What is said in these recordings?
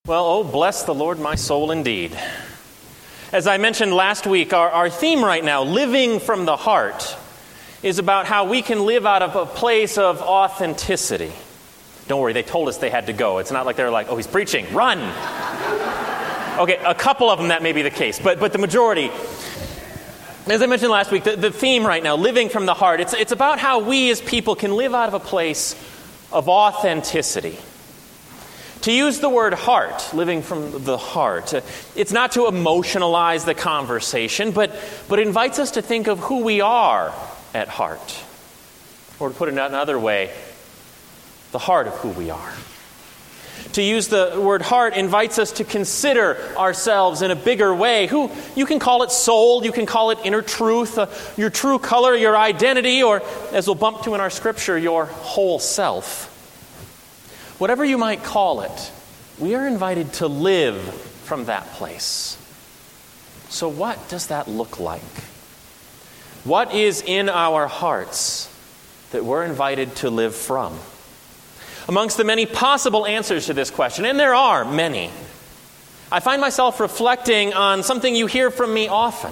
Well, oh, bless the Lord, my soul, indeed. As I mentioned last week, our theme right now, Living from the Heart, is about how we can live out of a place of authenticity. Don't worry, they told us they had to go. It's not like they're like, oh, he's preaching, run. Okay, a couple of them that may be the case, but the majority. As I mentioned last week, the theme right now, Living from the Heart, it's about how we as people can live out of a place of authenticity. To use the word heart, living from the heart, it's not to emotionalize the conversation, but invites us to think of who we are at heart. Or to put it another way, the heart of who we are. To use the word heart invites us to consider ourselves in a bigger way. You can call it soul, you can call it inner truth, your true color, your identity, or, as we'll bump to in our scripture, your whole self. Whatever you might call it, we are invited to live from that place. So what does that look like? What is in our hearts that we're invited to live from? Amongst the many possible answers to this question, and there are many, I find myself reflecting on something you hear from me often.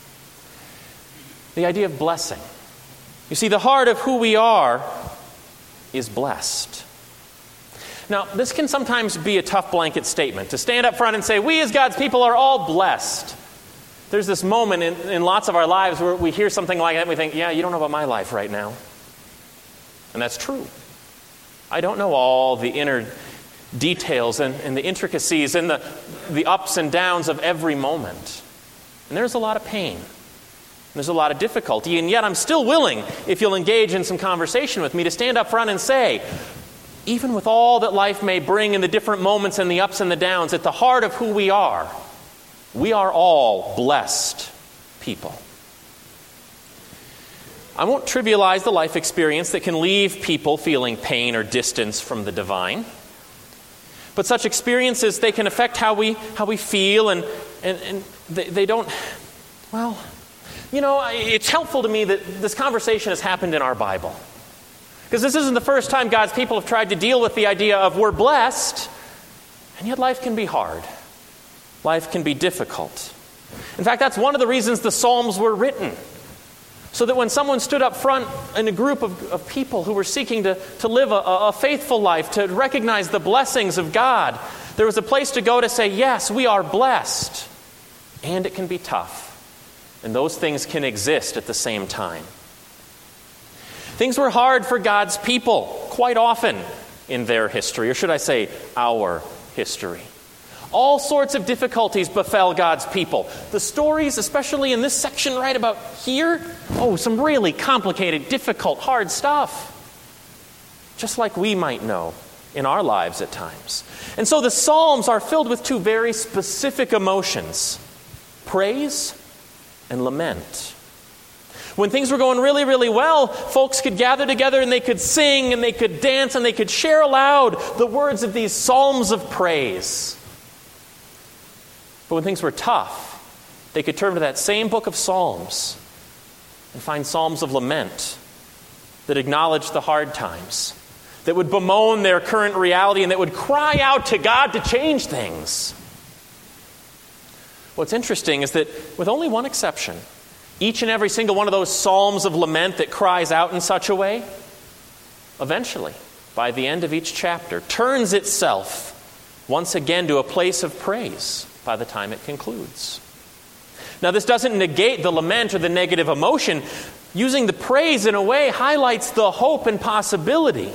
The idea of blessing. You see, the heart of who we are is blessed. Now, this can sometimes be a tough blanket statement, to stand up front and say, we as God's people are all blessed. There's this moment in lots of our lives where we hear something like that and we think, yeah, you don't know about my life right now. And that's true. I don't know all the inner details and the intricacies and the ups and downs of every moment. And there's a lot of pain. There's a lot of difficulty. And yet I'm still willing, if you'll engage in some conversation with me, to stand up front and say, even with all that life may bring in the different moments and the ups and the downs, at the heart of who we are all blessed people. I won't trivialize the life experience that can leave people feeling pain or distance from the divine. But such experiences, they can affect how we feel, and they don't, well, you know, it's helpful to me that this conversation has happened in our Bible. Because this isn't the first time God's people have tried to deal with the idea of we're blessed, and yet life can be hard. Life can be difficult. In fact, that's one of the reasons the Psalms were written. So that when someone stood up front in a group of people who were seeking to live a faithful life, to recognize the blessings of God, there was a place to go to say, yes, we are blessed. And it can be tough. And those things can exist at the same time. Things were hard for God's people quite often in their history, or should I say, our history. All sorts of difficulties befell God's people. The stories, especially in this section right about here, some really complicated, difficult, hard stuff. Just like we might know in our lives at times. And so the Psalms are filled with two very specific emotions: praise and lament. When things were going really, really well, folks could gather together and they could sing and they could dance and they could share aloud the words of these psalms of praise. But when things were tough, they could turn to that same book of Psalms and find psalms of lament that acknowledged the hard times, that would bemoan their current reality, and that would cry out to God to change things. What's interesting is that, with only one exception, each and every single one of those psalms of lament that cries out in such a way, eventually, by the end of each chapter, turns itself once again to a place of praise by the time it concludes. Now, this doesn't negate the lament or the negative emotion. Using the praise in a way highlights the hope and possibility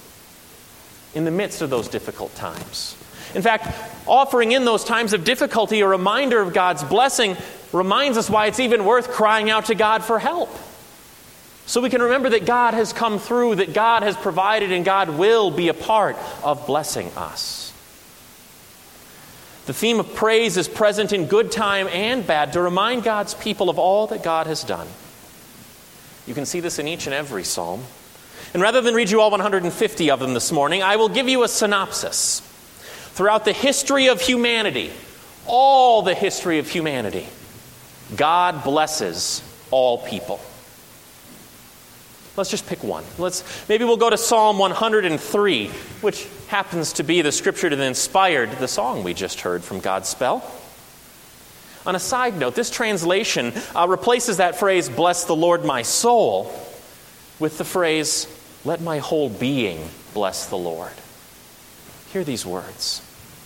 in the midst of those difficult times. In fact, offering in those times of difficulty a reminder of God's blessing reminds us why it's even worth crying out to God for help. So we can remember that God has come through, that God has provided, and God will be a part of blessing us. The theme of praise is present in good time and bad to remind God's people of all that God has done. You can see this in each and every psalm. And rather than read you all 150 of them this morning, I will give you a synopsis. Throughout the history of humanity, all the history of humanity, God blesses all people. Let's just pick one. Maybe we'll go to Psalm 103, which happens to be the scripture that inspired the song we just heard from Godspell. On a side note, this translation replaces that phrase, "Bless the Lord, my soul," with the phrase, "Let my whole being bless the Lord." Hear these words.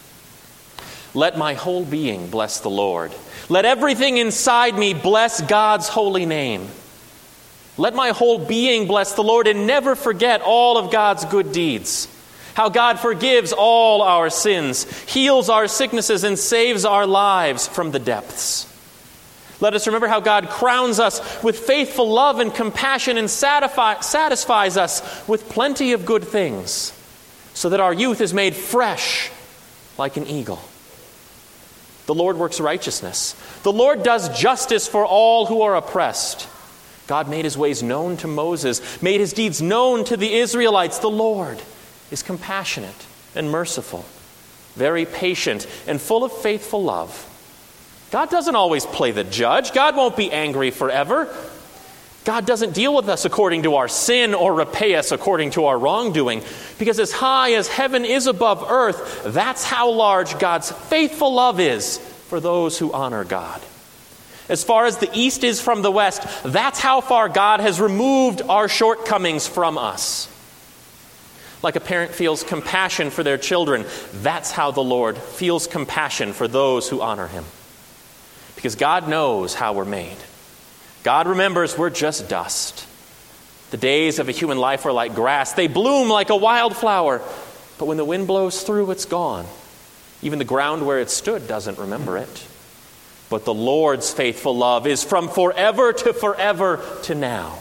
Let my whole being bless the Lord. Let everything inside me bless God's holy name. Let my whole being bless the Lord and never forget all of God's good deeds. How God forgives all our sins, heals our sicknesses, and saves our lives from the depths. Let us remember how God crowns us with faithful love and compassion and satisfies us with plenty of good things, so that our youth is made fresh like an eagle. The Lord works righteousness. The Lord does justice for all who are oppressed. God made his ways known to Moses, made his deeds known to the Israelites. The Lord is compassionate and merciful, very patient and full of faithful love. God doesn't always play the judge. God won't be angry forever. God doesn't deal with us according to our sin or repay us according to our wrongdoing, because as high as heaven is above earth, that's how large God's faithful love is for those who honor God. As far as the east is from the west, that's how far God has removed our shortcomings from us. Like a parent feels compassion for their children, that's how the Lord feels compassion for those who honor him. Because God knows how we're made. God remembers we're just dust. The days of a human life are like grass. They bloom like a wildflower, but when the wind blows through, it's gone. Even the ground where it stood doesn't remember it. But the Lord's faithful love is from forever to now.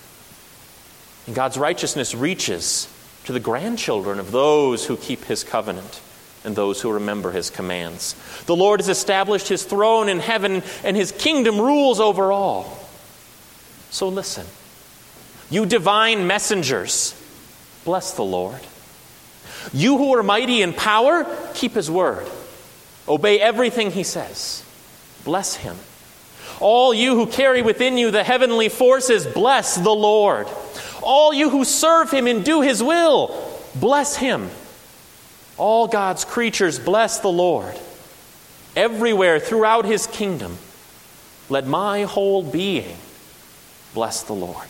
And God's righteousness reaches to the grandchildren of those who keep his covenant and those who remember his commands. The Lord has established his throne in heaven, and his kingdom rules over all. So listen, you divine messengers, bless the Lord. You who are mighty in power, keep his word. Obey everything he says. Bless him. All you who carry within you the heavenly forces, bless the Lord. All you who serve him and do his will, bless him. All God's creatures, bless the Lord. Everywhere throughout his kingdom, let my whole being bless the Lord.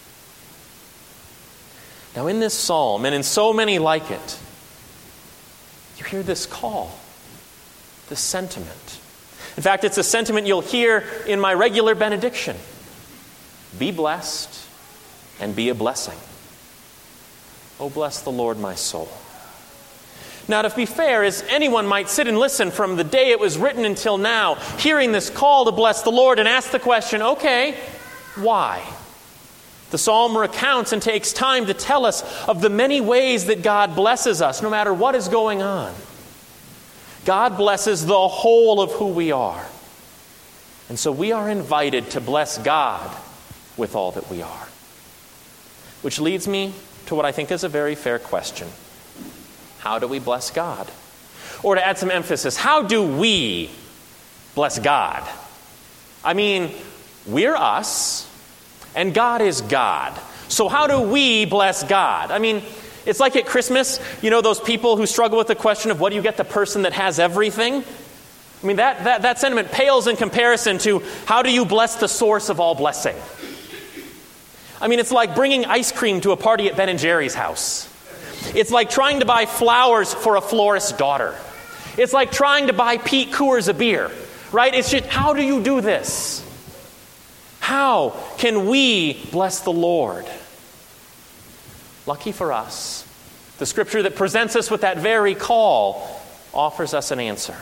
Now in this psalm, and in so many like it, you hear this call, this sentiment. In fact, it's a sentiment you'll hear in my regular benediction. Be blessed and be a blessing. Oh, bless the Lord, my soul. Now, to be fair, as anyone might sit and listen from the day it was written until now, hearing this call to bless the Lord and ask the question, okay, why? The psalm recounts and takes time to tell us of the many ways that God blesses us, no matter what is going on. God blesses the whole of who we are. And so we are invited to bless God with all that we are. Which leads me to what I think is a very fair question. How do we bless God? Or to add some emphasis, how do we bless God? I mean, we're us, and God is God. So how do we bless God? I mean, it's like at Christmas, you know, those people who struggle with the question of what do you get the person that has everything? I mean, that sentiment pales in comparison to how do you bless the source of all blessing? I mean, it's like bringing ice cream to a party at Ben and Jerry's house. It's like trying to buy flowers for a florist's daughter. It's like trying to buy Pete Coors a beer, right? It's just, how do you do this? How can we bless the Lord? Lucky for us, the scripture that presents us with that very call offers us an answer.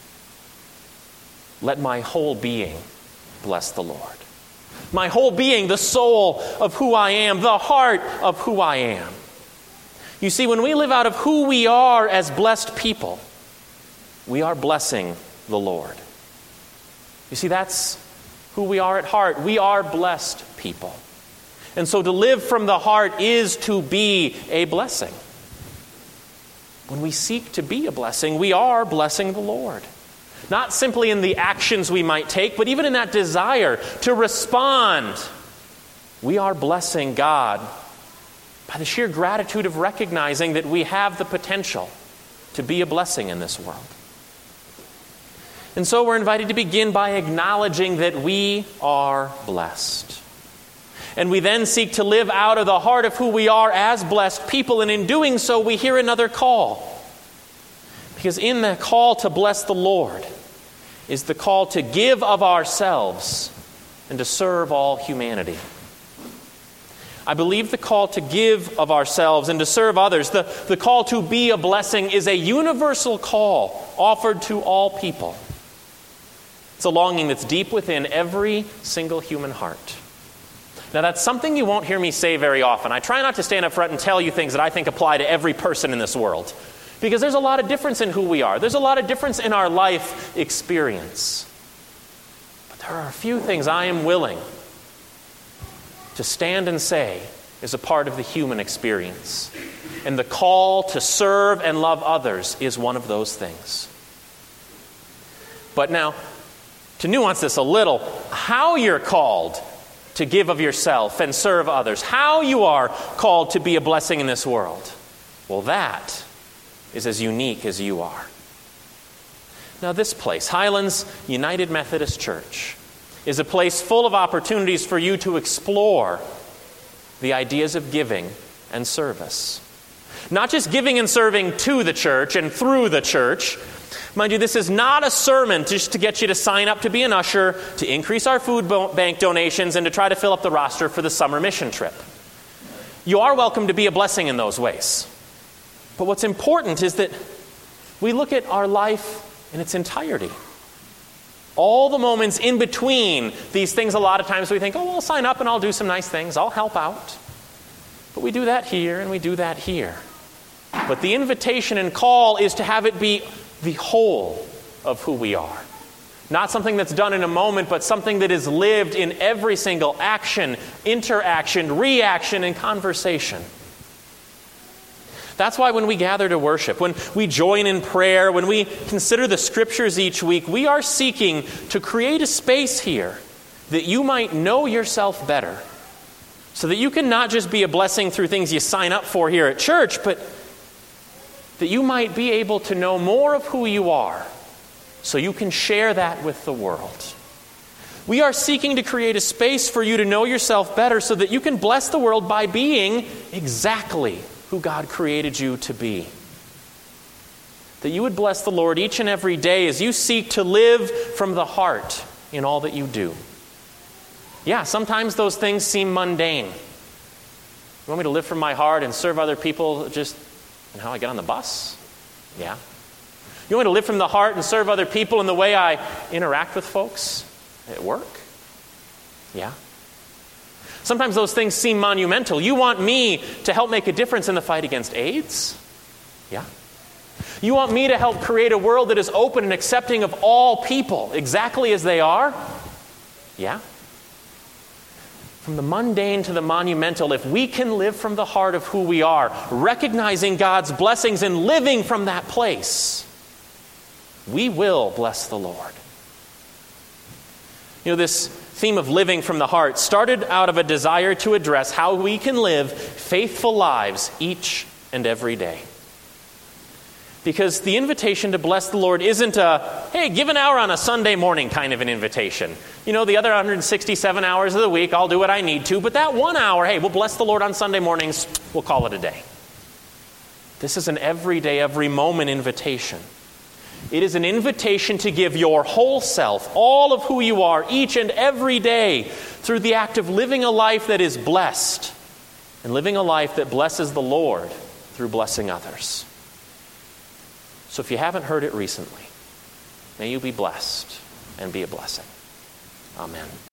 Let my whole being bless the Lord. My whole being, the soul of who I am, the heart of who I am. You see, when we live out of who we are as blessed people, we are blessing the Lord. You see, that's who we are at heart. We are blessed people. And so to live from the heart is to be a blessing. When we seek to be a blessing, we are blessing the Lord. Not simply in the actions we might take, but even in that desire to respond. We are blessing God by the sheer gratitude of recognizing that we have the potential to be a blessing in this world. And so we're invited to begin by acknowledging that we are blessed. And we then seek to live out of the heart of who we are as blessed people. And in doing so, we hear another call. Because in the call to bless the Lord is the call to give of ourselves and to serve all humanity. I believe the call to give of ourselves and to serve others, the call to be a blessing, is a universal call offered to all people. It's a longing that's deep within every single human heart. Now, that's something you won't hear me say very often. I try not to stand up front and tell you things that I think apply to every person in this world, because there's a lot of difference in who we are. There's a lot of difference in our life experience. But there are a few things I am willing to stand and say is a part of the human experience. And the call to serve and love others is one of those things. But now, to nuance this a little, how you're called to give of yourself and serve others, how you are called to be a blessing in this world, well, that is as unique as you are. Now, this place, Highlands United Methodist Church, is a place full of opportunities for you to explore the ideas of giving and service. Not just giving and serving to the church and through the church. Mind you, this is not a sermon just to get you to sign up to be an usher, to increase our food bank donations, and to try to fill up the roster for the summer mission trip. You are welcome to be a blessing in those ways. But what's important is that we look at our life in its entirety. All the moments in between these things, a lot of times we think, oh, I'll sign up and I'll do some nice things. I'll help out. But we do that here and we do that here. But the invitation and call is to have it be the whole of who we are. Not something that's done in a moment, but something that is lived in every single action, interaction, reaction, and conversation. That's why when we gather to worship, when we join in prayer, when we consider the scriptures each week, we are seeking to create a space here that you might know yourself better, so that you can not just be a blessing through things you sign up for here at church, but that you might be able to know more of who you are, so you can share that with the world. We are seeking to create a space for you to know yourself better so that you can bless the world by being exactly who God created you to be. That you would bless the Lord each and every day as you seek to live from the heart in all that you do. Yeah, sometimes those things seem mundane. You want me to live from my heart and serve other people just in how I get on the bus? Yeah. You want me to live from the heart and serve other people in the way I interact with folks at work? Yeah. Sometimes those things seem monumental. You want me to help make a difference in the fight against AIDS? Yeah. You want me to help create a world that is open and accepting of all people exactly as they are? Yeah. From the mundane to the monumental, if we can live from the heart of who we are, recognizing God's blessings and living from that place, we will bless the Lord. You know, this theme of living from the heart started out of a desire to address how we can live faithful lives each and every day. Because the invitation to bless the Lord isn't a, hey, give an hour on a Sunday morning kind of an invitation. You know, the other 167 hours of the week, I'll do what I need to. But that 1 hour, hey, we'll bless the Lord on Sunday mornings. We'll call it a day. This is an everyday, every moment invitation. It is an invitation to give your whole self, all of who you are, each and every day, through the act of living a life that is blessed and living a life that blesses the Lord through blessing others. So if you haven't heard it recently, may you be blessed and be a blessing. Amen.